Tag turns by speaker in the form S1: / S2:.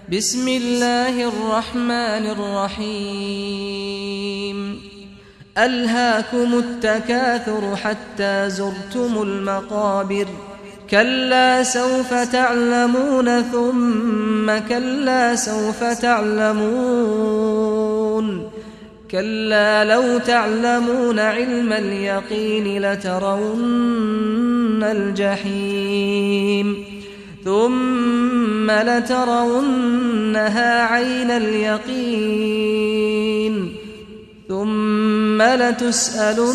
S1: بسم الله الرحمن الرحيم ألهاكم التكاثر حتى زرتم المقابر كلا سوف تعلمون ثم كلا سوف تعلمون كلا لو تعلمون علم اليقين لترون الجحيم ثم لترونها عين اليقين ثم لتسألن يومئذ عن النعيم.